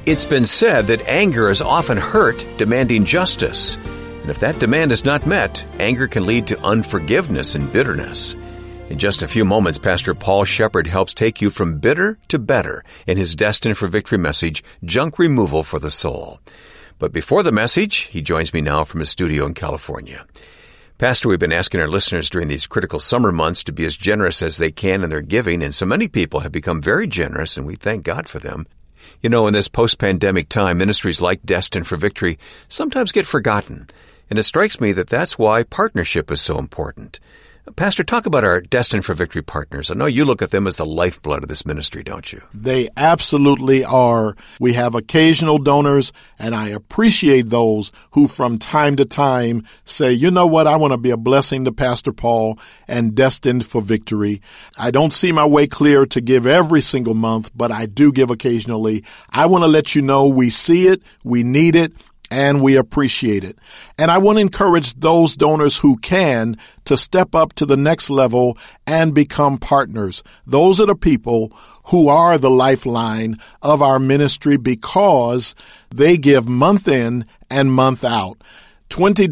It's been said that anger is often hurt demanding justice. And if that demand is not met, anger can lead to unforgiveness and bitterness. In just a few moments, Pastor Paul Shepard helps take you from bitter to better in his Destined for Victory message, Junk Removal for the Soul. But before the message, he joins me now from his studio in California. Pastor, we've been asking our listeners during these critical summer months to be as generous as they can in their giving, and so many people have become very generous, and we thank God for them. You know, in this post-pandemic time, ministries like Destined for Victory sometimes get forgotten, and it strikes me that that's why partnership is so important. Pastor, talk about our Destined for Victory partners. I know you look at them as the lifeblood of this ministry, don't you? They absolutely are. We have occasional donors, and I appreciate those who from time to time say, you know what, I want to be a blessing to Pastor Paul and Destined for Victory. I don't see my way clear to give every single month, but I do give occasionally. I want to let you know we see it, we need it, and we appreciate it. And I want to encourage those donors who can to step up to the next level and become partners. Those are the people who are the lifeline of our ministry because they give month in and month out. $20,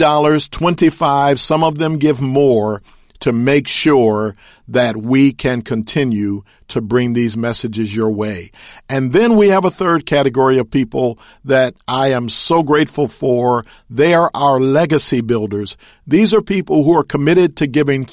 $25, some of them give more to make sure that we can continue to bring these messages your way. And then we have a third category of people that I am so grateful for. They are our legacy builders. These are people who are committed to giving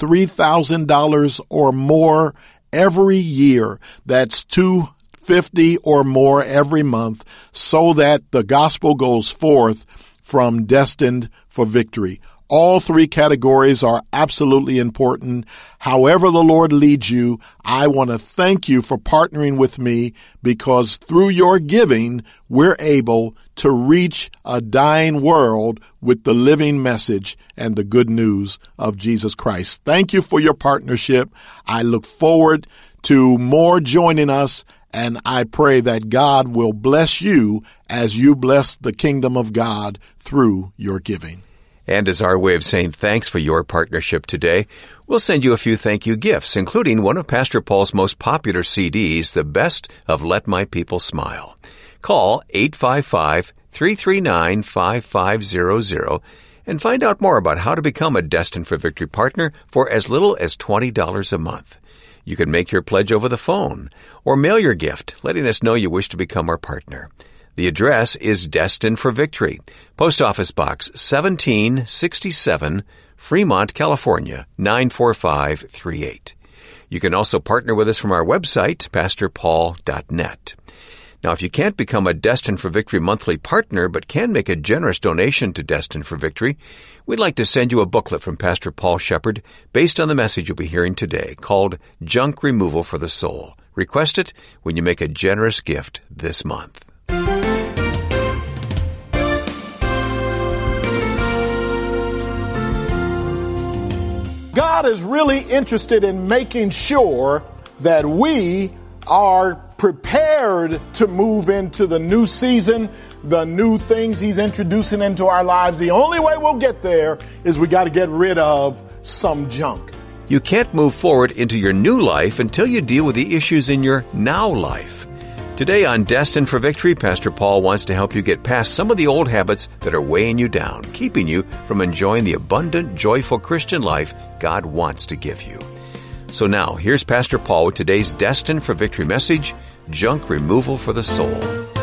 $3,000 or more every year. That's $250 or more every month so that the gospel goes forth from Destined for Victory. All three categories are absolutely important. However the Lord leads you, I want to thank you for partnering with me because through your giving, we're able to reach a dying world with the living message and the good news of Jesus Christ. Thank you for your partnership. I look forward to more joining us, and I pray that God will bless you as you bless the kingdom of God through your giving. And as our way of saying thanks for your partnership today, we'll send you a few thank you gifts, including one of Pastor Paul's most popular CDs, The Best of Let My People Smile. Call 855-339-5500 and find out more about how to become a Destined for Victory partner for as little as $20 a month. You can make your pledge over the phone or mail your gift, letting us know you wish to become our partner. The address is Destined for Victory, Post Office Box 1767, Fremont, California, 94538. You can also partner with us from our website, pastorpaul.net. Now, if you can't become a Destined for Victory monthly partner but can make a generous donation to Destined for Victory, we'd like to send you a booklet from Pastor Paul Shepard based on the message you'll be hearing today called Junk Removal for the Soul. Request it when you make a generous gift this month. God is really interested in making sure that we are prepared to move into the new season, the new things He's introducing into our lives. The only way we'll get there is we got to get rid of some junk. You can't move forward into your new life until you deal with the issues in your now life. Today on Destined for Victory, Pastor Paul wants to help you get past some of the old habits that are weighing you down, keeping you from enjoying the abundant, joyful Christian life God wants to give you. So now, here's Pastor Paul with today's Destined for Victory message, Junk Removal for the Soul.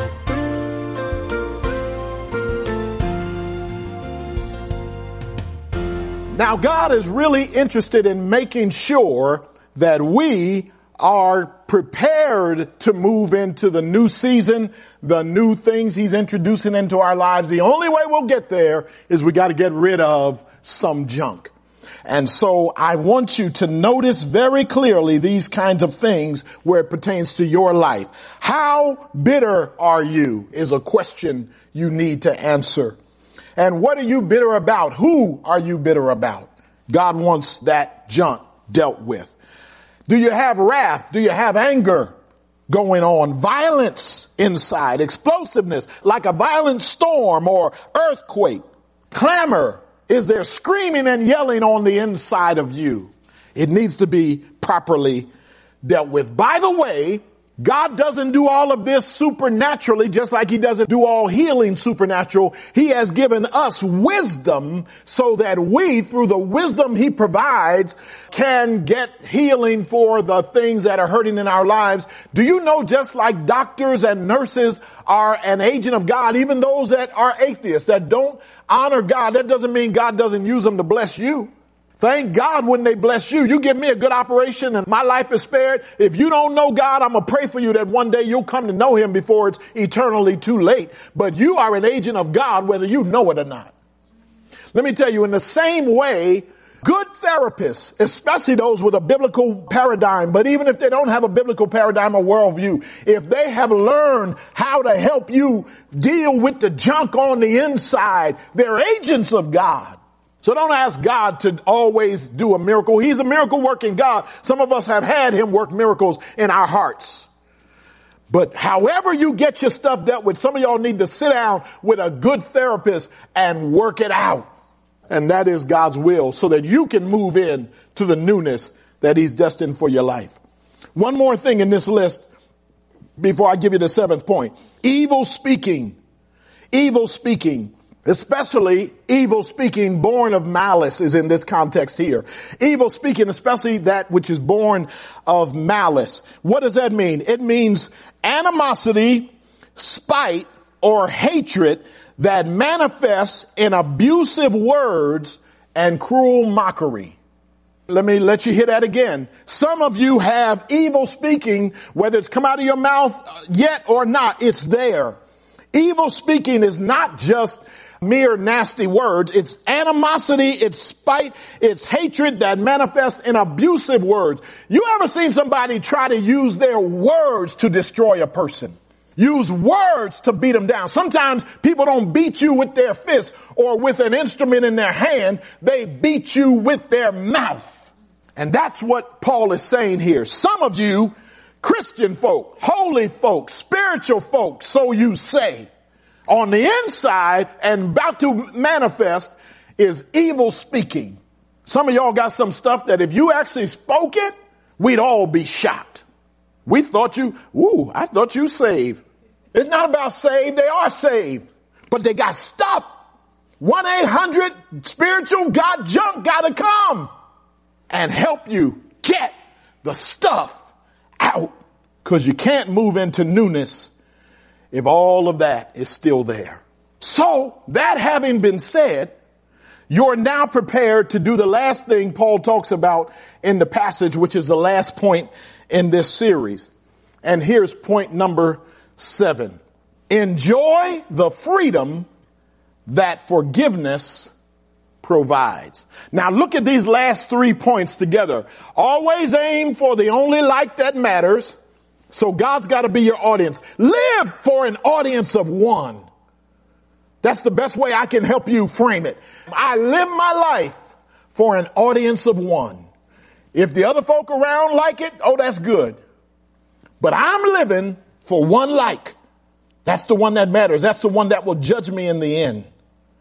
Now, God is really interested in making sure that we are prepared to move into the new season, the new things He's introducing into our lives. The only way we'll get there is we got to get rid of some junk. And so I want you to notice very clearly these kinds of things where it pertains to your life. How bitter are you is a question you need to answer. And what are you bitter about? Who are you bitter about? God wants that junk dealt with. Do you have wrath? Do you have anger going on? Violence inside, explosiveness, like a violent storm or earthquake, clamor. Is there screaming and yelling on the inside of you? It needs to be properly dealt with. By the way, God doesn't do all of this supernaturally, just like he doesn't do all healing supernatural. He has given us wisdom so that we, through the wisdom he provides, can get healing for the things that are hurting in our lives. Do you know, just like doctors and nurses are an agent of God, even those that are atheists, that don't honor God, that doesn't mean God doesn't use them to bless you. Thank God when they bless you. You give me a good operation and my life is spared. If you don't know God, I'm going to pray for you that one day you'll come to know him before it's eternally too late. But you are an agent of God, whether you know it or not. Let me tell you, in the same way, good therapists, especially those with a biblical paradigm, but even if they don't have a biblical paradigm or worldview, if they have learned how to help you deal with the junk on the inside, they're agents of God. So don't ask God to always do a miracle. He's a miracle working God. Some of us have had him work miracles in our hearts. But however you get your stuff dealt with, some of y'all need to sit down with a good therapist and work it out. And that is God's will, so that you can move in to the newness that he's destined for your life. One more thing in this list before I give you the seventh point. Evil speaking. Evil speaking. Especially evil speaking born of malice is in this context here. Evil speaking, especially that which is born of malice. What does that mean? It means animosity, spite, or hatred that manifests in abusive words and cruel mockery. Let me let you hear that again. Some of you have evil speaking, whether it's come out of your mouth yet or not, it's there. Evil speaking is not just mere nasty words. It's animosity, it's spite, it's hatred that manifests in abusive words. You ever seen somebody try to use their words to destroy a person? Use words to beat them down. Sometimes people don't beat you with their fist or with an instrument in their hand. They beat you with their mouth. And that's what Paul is saying here. Some of you, Christian folk, holy folk, spiritual folk, so you say, on the inside and about to manifest is evil speaking. Some of y'all got some stuff that if you actually spoke it, we'd all be shocked. I thought you saved. It's not about saved. They are saved, but they got stuff. 1-800 spiritual junk gotta come and help you get the stuff out, because you can't move into newness if all of that is still there. So that having been said, you're now prepared to do the last thing Paul talks about in the passage, which is the last point in this series. And here's point number 7. Enjoy the freedom that forgiveness provides. Now look at these last 3 points together. Always aim for the only like that matters. So God's got to be your audience. Live for an audience of one. That's the best way I can help you frame it. I live my life for an audience of one. If the other folk around like it, oh, that's good. But I'm living for one like. That's the one that matters. That's the one that will judge me in the end.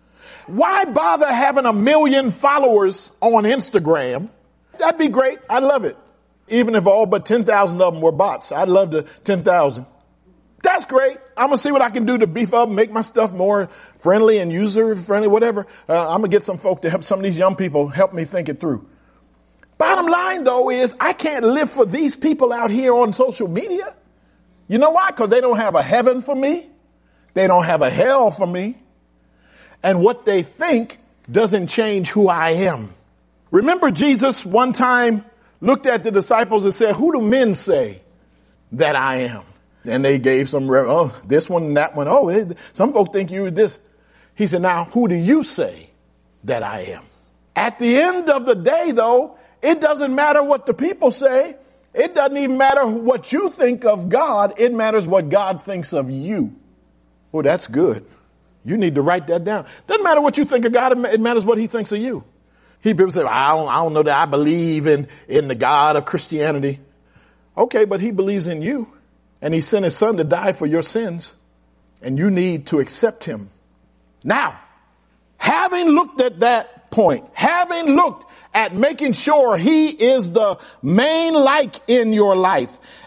Why bother having 1 million followers on Instagram? That'd be great. I love it. Even if all but 10,000 of them were bots, I'd love the 10,000. That's great. I'm going to see what I can do to beef up, make my stuff more friendly and user friendly, whatever. I'm going to get some folk to help some of these young people help me think it through. Bottom line, though, is I can't live for these people out here on social media. You know why? Because they don't have a heaven for me. They don't have a hell for me. And what they think doesn't change who I am. Remember, Jesus one time looked at the disciples and said, who do men say that I am? And they gave some, this one and that one. Some folk think you're this. He said, now, who do you say that I am? At the end of the day, though, it doesn't matter what the people say. It doesn't even matter what you think of God. It matters what God thinks of you. Oh, that's good. You need to write that down. Doesn't matter what you think of God. It matters what he thinks of you. People say, I don't know that I believe in the God of Christianity. Okay, but he believes in you. And he sent his son to die for your sins. And you need to accept him. Now, having looked at that point, having looked at making sure he is the main like in your life,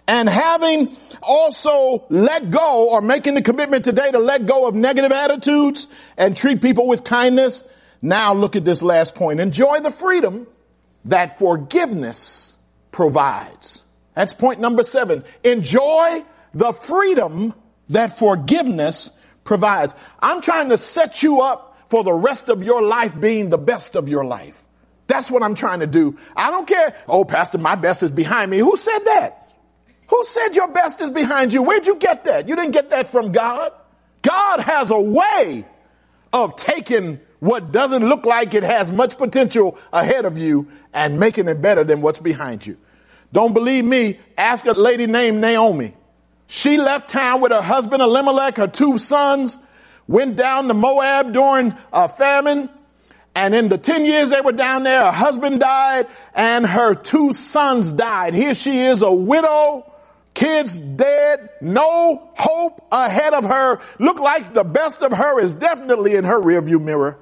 And having also let go, or making the commitment today to let go of negative attitudes and treat people with kindness. Now look at this last point. Enjoy the freedom that forgiveness provides. That's point number 7. Enjoy the freedom that forgiveness provides. I'm trying to set you up for the rest of your life being the best of your life. That's what I'm trying to do. I don't care. Oh, Pastor, my best is behind me. Who said that? Who said your best is behind you? Where'd you get that? You didn't get that from God. God has a way of taking what doesn't look like it has much potential ahead of you and making it better than what's behind you. Don't believe me? Ask a lady named Naomi. She left town with her husband Elimelech, her 2 sons, went down to Moab during a famine. And in the 10 years they were down there, her husband died and her 2 sons died. Here she is, a widow, kids dead, no hope ahead of her. Look like the best of her is definitely in her rearview mirror.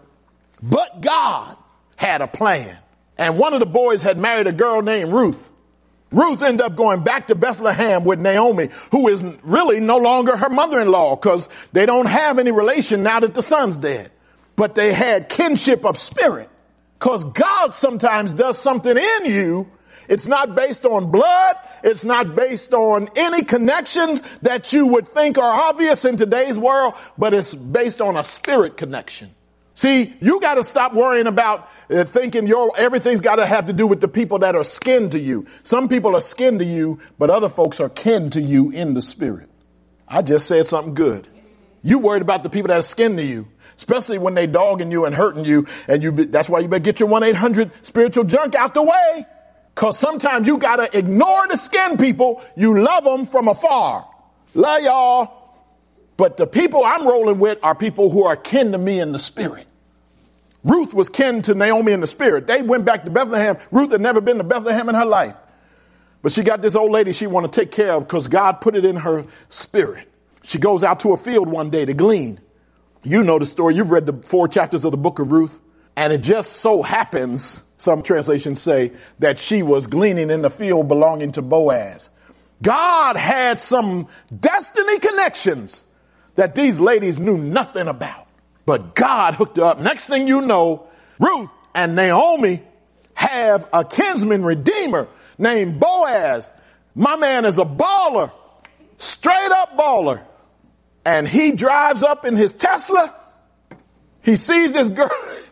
But God had a plan. And one of the boys had married a girl named Ruth. Ruth ended up going back to Bethlehem with Naomi, who is really no longer her mother-in-law because they don't have any relation now that the son's dead. But they had kinship of spirit, because God sometimes does something in you. It's not based on blood. It's not based on any connections that you would think are obvious in today's world, but it's based on a spirit connection. See, you got to stop worrying about thinking everything's got to have to do with the people that are kin to you. Some people are kin to you, but other folks are kin to you in the spirit. I just said something good. You worried about the people that are kin to you, especially when they dogging you and hurting you. And that's why you better get your 1-800 spiritual junk out the way. Because sometimes you got to ignore the skin people. You love them from afar. Love y'all. But the people I'm rolling with are people who are kin to me in the spirit. Ruth was kin to Naomi in the spirit. They went back to Bethlehem. Ruth had never been to Bethlehem in her life. But she got this old lady she want to take care of because God put it in her spirit. She goes out to a field one day to glean. You know the story. You've read the 4 chapters of the book of Ruth. And it just so happens, some translations say, that she was gleaning in the field belonging to Boaz. God had some destiny connections that these ladies knew nothing about. But God hooked her up. Next thing you know, Ruth and Naomi have a kinsman redeemer named Boaz. My man is a baller, straight up baller. And he drives up in his Tesla. He sees this girl.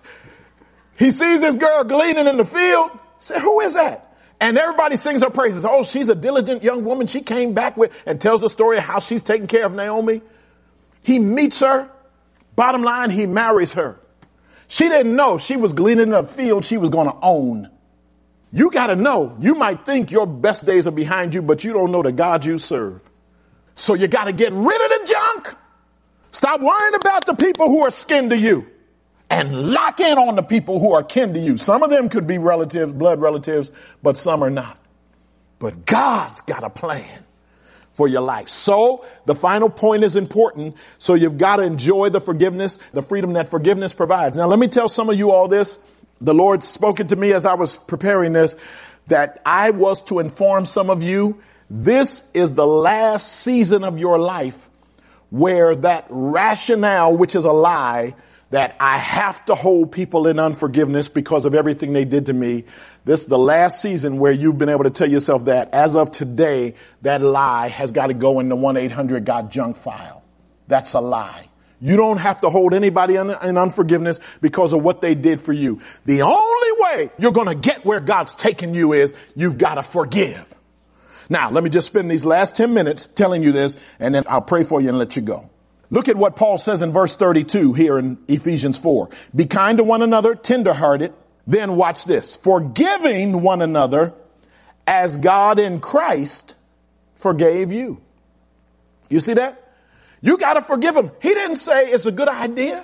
He sees this girl gleaning in the field. Say, who is that? And everybody sings her praises. Oh, she's a diligent young woman. She came back with and tells the story of how she's taking care of Naomi. He meets her. Bottom line, he marries her. She didn't know she was gleaning in a field she was going to own. You got to know. You might think your best days are behind you, but you don't know the God you serve. So you got to get rid of the junk. Stop worrying about the people who are kin to you and lock in on the people who are kin to you. Some of them could be relatives, blood relatives, but some are not. But God's got a plan for your life. So the final point is important. So you've got to enjoy the forgiveness, the freedom that forgiveness provides. Now, let me tell some of you all this. The Lord spoke it to me as I was preparing this, that I was to inform some of you. This is the last season of your life where that rationale, which is a lie, that I have to hold people in unforgiveness because of everything they did to me. This is the last season where you've been able to tell yourself that as of today, that lie has got to go in the 1-800-GOT-JUNK file. That's a lie. You don't have to hold anybody in unforgiveness because of what they did for you. The only way you're going to get where God's taking you is you've got to forgive. Now, let me just spend these last 10 minutes telling you this, and then I'll pray for you and let you go. Look at what Paul says in verse 32 here in Ephesians 4. Be kind to one another, tenderhearted. Then watch this. Forgiving one another as God in Christ forgave you. You see that? You got to forgive them. He didn't say it's a good idea.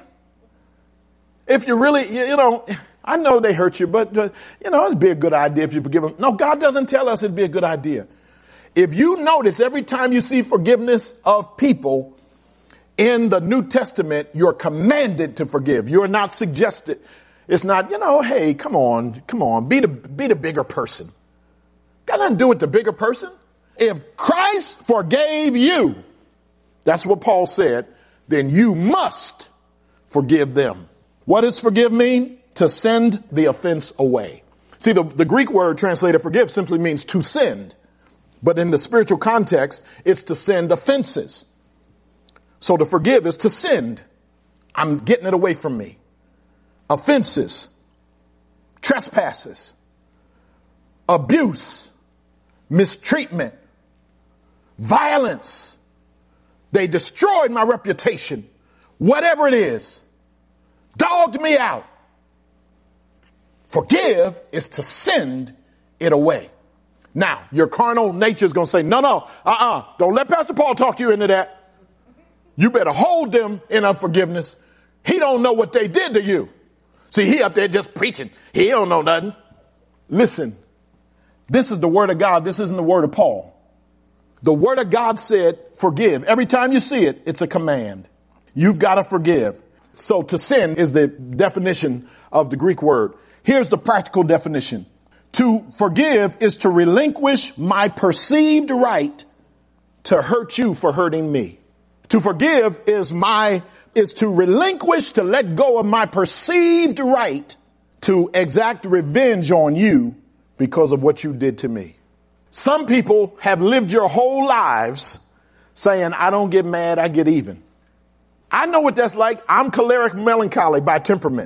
If you really, I know they hurt you, but, it'd be a good idea if you forgive them. No, God doesn't tell us it'd be a good idea. If you notice, every time you see forgiveness of people in the New Testament, you're commanded to forgive. You're not suggested. It's not, hey, come on, be the bigger person. Got nothing to do with the bigger person. If Christ forgave you, that's what Paul said, then you must forgive them. What does forgive mean? To send the offense away. See, the Greek word translated forgive simply means to send. But in the spiritual context, it's to send offenses. So to forgive is to send. I'm getting it away from me. Offenses, trespasses, abuse, mistreatment, violence. They destroyed my reputation. Whatever it is, dogged me out. Forgive is to send it away. Now, your carnal nature is going to say, no, don't let Pastor Paul talk you into that. You better hold them in unforgiveness. He don't know what they did to you. See, he up there just preaching. He don't know nothing. Listen, this is the word of God. This isn't the word of Paul. The word of God said, forgive. Every time you see it, it's a command. You've got to forgive. So to sin is the definition of the Greek word. Here's the practical definition. To forgive is to relinquish my perceived right to hurt you for hurting me. To forgive is to relinquish, to let go of my perceived right to exact revenge on you because of what you did to me. Some people have lived your whole lives saying, I don't get mad, I get even. I know what that's like. I'm choleric melancholy by temperament.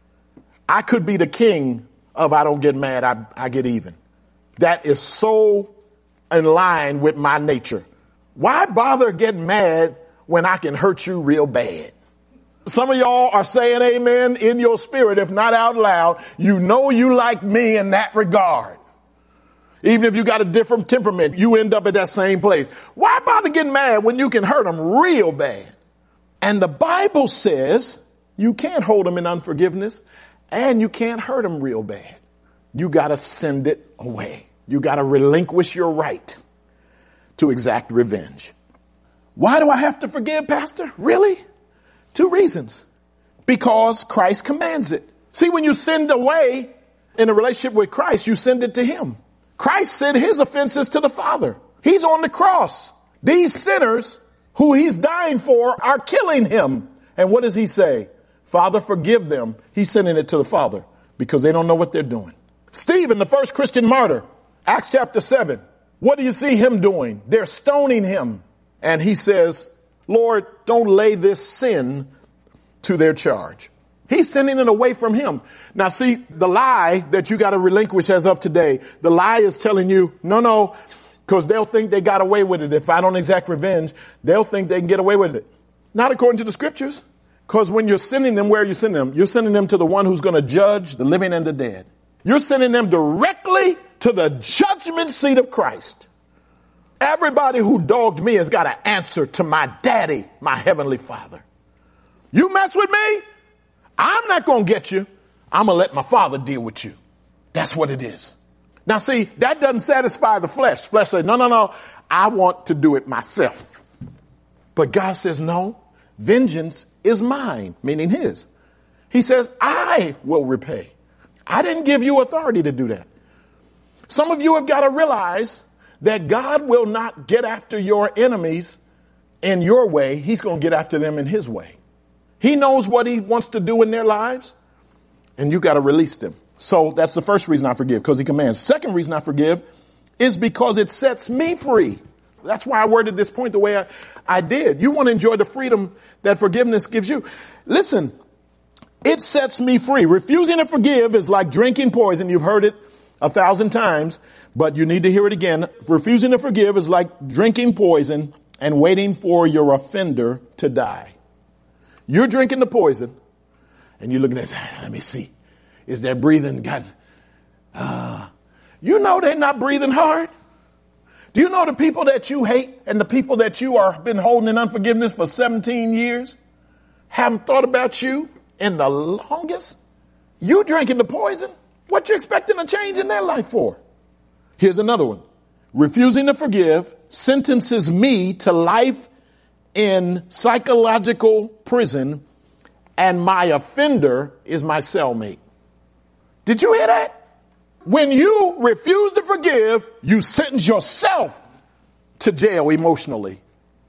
I could be the king of I don't get mad, I get even. That is so in line with my nature. Why bother getting mad when I can hurt you real bad? Some of y'all are saying amen in your spirit, if not out loud. You know you like me in that regard. Even if you got a different temperament, you end up at that same place. Why bother getting mad when you can hurt them real bad? And the Bible says you can't hold them in unforgiveness and you can't hurt them real bad. You got to send it away. You got to relinquish your right to exact revenge. Why do I have to forgive, Pastor? Really? 2 reasons. Because Christ commands it. See, when you send away in a relationship with Christ, you send it to him. Christ sent his offenses to the Father. He's on the cross. These sinners who he's dying for are killing him. And what does he say? Father, forgive them. He's sending it to the Father because they don't know what they're doing. Stephen, the first Christian martyr, Acts chapter 7. What do you see him doing? They're stoning him. And he says, Lord, don't lay this sin to their charge. He's sending it away from him. Now, see, the lie that you got to relinquish as of today, the lie is telling you, no, because they'll think they got away with it. If I don't exact revenge, they'll think they can get away with it. Not according to the scriptures. Because when you're sending them, where are you sending them? You're sending them to the one who's going to judge the living and the dead. You're sending them directly to the judgment seat of Christ. Everybody who dogged me has got to answer to my daddy, my heavenly Father. You mess with me, I'm not going to get you. I'm going to let my Father deal with you. That's what it is. Now, see, that doesn't satisfy the flesh. Flesh says, no, I want to do it myself. But God says, no, vengeance is mine, meaning his. He says, I will repay. I didn't give you authority to do that. Some of you have got to realize that God will not get after your enemies in your way. He's going to get after them in his way. He knows what he wants to do in their lives, and you got to release them. So that's the first reason I forgive, because he commands. Second reason I forgive is because it sets me free. That's why I worded this point the way I did. You want to enjoy the freedom that forgiveness gives you. Listen, it sets me free. Refusing to forgive is like drinking poison. You've heard it 1,000 times, but you need to hear it again. Refusing to forgive is like drinking poison and waiting for your offender to die. You're drinking the poison and you're looking at, let me see. Is their breathing got, you know they're not breathing hard. Do you know the people that you hate and the people that you are been holding in unforgiveness for 17 years haven't thought about you in the longest? You drinking the poison? What you expecting a change in their life for? Here's another one. Refusing to forgive sentences me to life in psychological prison, and my offender is my cellmate. Did you hear that? When you refuse to forgive, you sentence yourself to jail emotionally.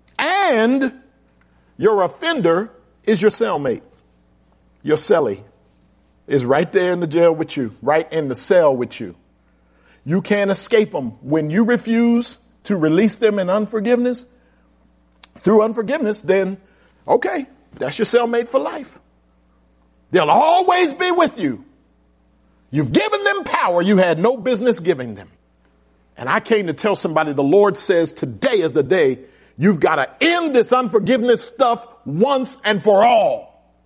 And your offender is your cellmate. Your cellie is right there in the jail with you, right in the cell with you. You can't escape them. When you refuse to release them in unforgiveness, through unforgiveness, then, okay, that's your cellmate for life. They'll always be with you. You've given them power you had no business giving them. And I came to tell somebody the Lord says today is the day you've got to end this unforgiveness stuff once and for all.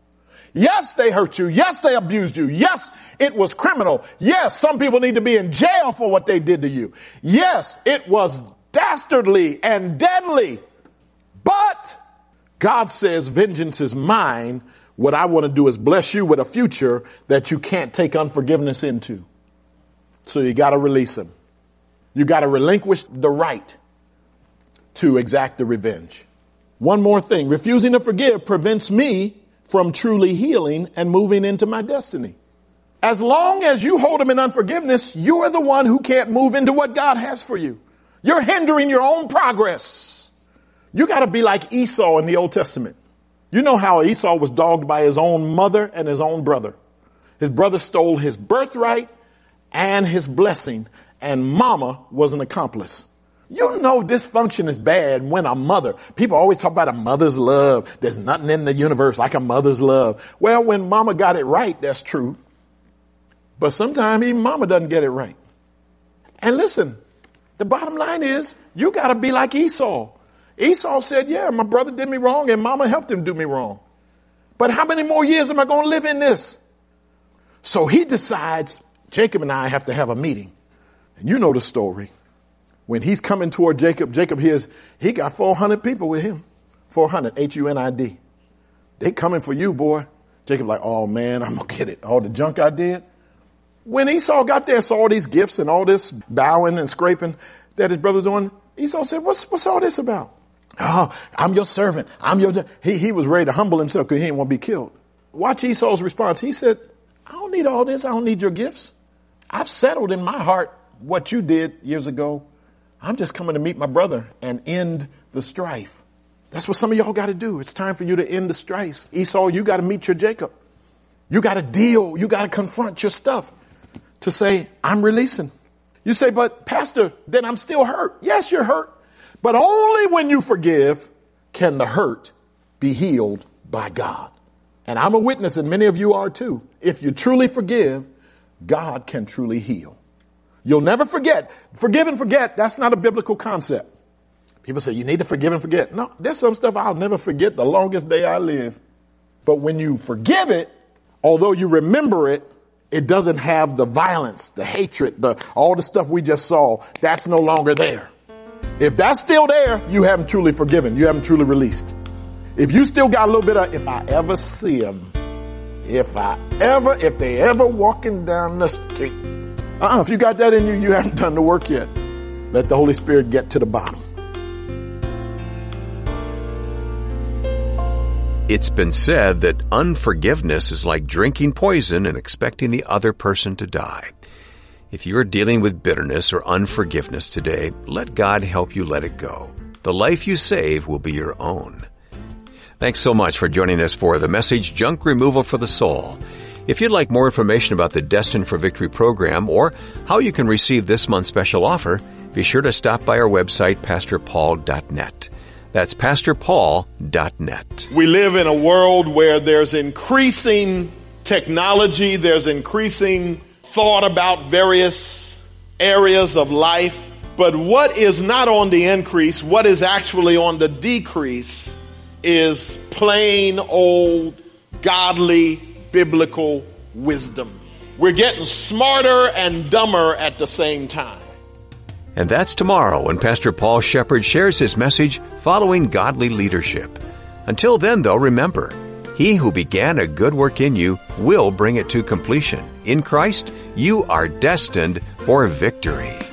Yes, they hurt you. Yes, they abused you. Yes, it was criminal. Yes, some people need to be in jail for what they did to you. Yes, it was dastardly and deadly. But God says, vengeance is mine. What I want to do is bless you with a future that you can't take unforgiveness into. So you got to release him. You got to relinquish the right to exact the revenge. One more thing. Refusing to forgive prevents me from truly healing and moving into my destiny. As long as you hold them in unforgiveness, you are the one who can't move into what God has for you. You're hindering your own progress. You got to be like Esau in the Old Testament. You know how Esau was dogged by his own mother and his own brother. His brother stole his birthright and his blessing, and mama was an accomplice. You know dysfunction is bad when a mother, people always talk about a mother's love. There's nothing in the universe like a mother's love. Well, when mama got it right, that's true. But sometimes even mama doesn't get it right. And listen, the bottom line is you got to be like Esau. Esau said, yeah, my brother did me wrong and mama helped him do me wrong. But how many more years am I going to live in this? So he decides, Jacob and I have to have a meeting. And you know the story. When he's coming toward Jacob, Jacob hears he got 400 people with him. 400, H-U-N-I-D. They coming for you, boy. Jacob like, oh man, I'm going to get it. All the junk I did. When Esau got there, saw all these gifts and all this bowing and scraping that his brother doing, Esau said, what's all this about? Oh, I'm your servant. He was ready to humble himself because he didn't want to be killed. Watch Esau's response. He said, I don't need all this. I don't need your gifts. I've settled in my heart what you did years ago. I'm just coming to meet my brother and end the strife. That's what some of y'all got to do. It's time for you to end the strife. Esau, you got to meet your Jacob. You got to deal. You got to confront your stuff to say, I'm releasing. You say, but Pastor, then I'm still hurt. Yes, you're hurt. But only when you forgive can the hurt be healed by God. And I'm a witness, and many of you are too. If you truly forgive, God can truly heal. You'll never forget. Forgive and forget, that's not a biblical concept. People say you need to forgive and forget. No, there's some stuff I'll never forget the longest day I live. But when you forgive it, although you remember it, it doesn't have the violence, the hatred, all the stuff we just saw. That's no longer there. If that's still there, you haven't truly forgiven. You haven't truly released. If you still got a little bit of, if I ever see them, if they ever walking down the street. If you got that in you, you haven't done the work yet. Let the Holy Spirit get to the bottom. It's been said that unforgiveness is like drinking poison and expecting the other person to die. If you're dealing with bitterness or unforgiveness today, let God help you let it go. The life you save will be your own. Thanks so much for joining us for the message, Junk Removal for the Soul. If you'd like more information about the Destined for Victory program or how you can receive this month's special offer, be sure to stop by our website, PastorPaul.net. That's PastorPaul.net. We live in a world where there's increasing technology, there's increasing thought about various areas of life. But what is not on the increase, what is actually on the decrease, is plain old godly biblical wisdom. We're getting smarter and dumber at the same time. And that's tomorrow when Pastor Paul Shepard shares his message, Following Godly Leadership. Until then, though, remember, he who began a good work in you will bring it to completion. In Christ, you are destined for victory.